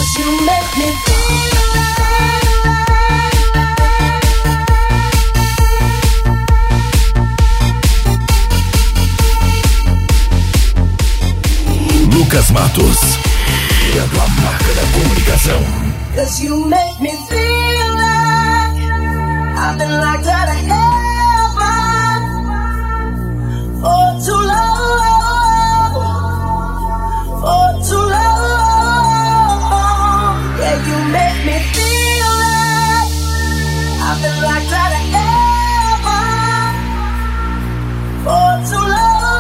Lucas Matos, criando a marca da comunicação. 'Cause you make me feel like I've been locked out of heaven for too long, for too long. Yeah, you make me feel like I've been locked out of heaven for too long.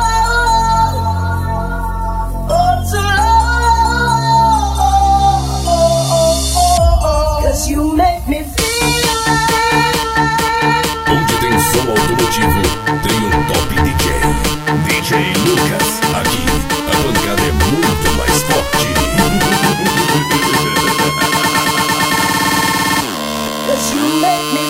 You make me feel like. Onde tem som automotivo, tem um top DJ. DJ Lucas, aqui a bancada é muito mais forte. 'Cause you make me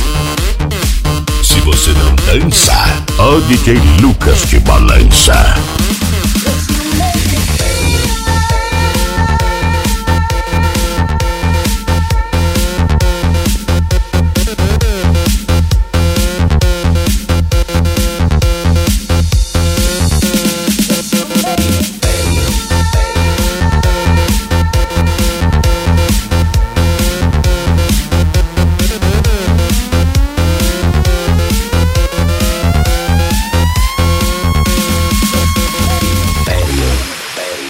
dança, o DJ Lucas te balança.